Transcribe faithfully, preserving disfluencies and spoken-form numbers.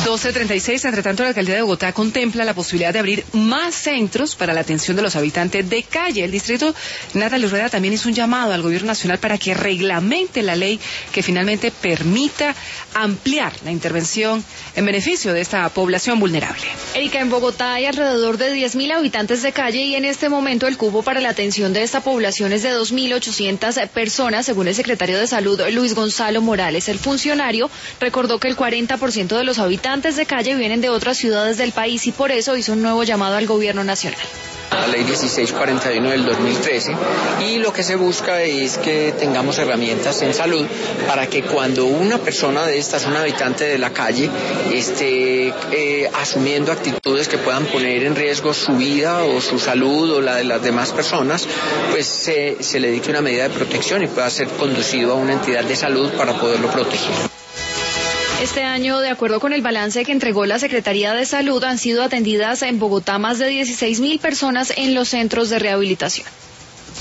doce treinta y seis, entre tanto la alcaldía de Bogotá contempla la posibilidad de abrir más centros para la atención de los habitantes de calle. El distrito Natalia Rueda también hizo un llamado al gobierno nacional para que reglamente la ley que finalmente permita ampliar la intervención en beneficio de esta población vulnerable. Erika, en Bogotá hay alrededor de diez mil habitantes de calle y en este momento el cupo para la atención de esta población es de dos mil ochocientas personas, según el secretario de Salud, Luis Gonzalo Morales. El funcionario recordó que el cuarenta por ciento de los habitantes de calle vienen de otras ciudades del país y por eso hizo un nuevo llamado al gobierno nacional. La ley dieciséis cuarenta y uno del dos mil trece, y lo que se busca es que tengamos herramientas en salud para que cuando una persona de estas, un habitante de la calle, esté eh, asumiendo actitudes que puedan poner en riesgo su vida o su salud o la de las demás personas, pues se, se le dicte una medida de protección y pueda ser conducido a una entidad de salud para poderlo proteger. Este año, de acuerdo con el balance que entregó la Secretaría de Salud, han sido atendidas en Bogotá más de dieciséis mil personas en los centros de rehabilitación.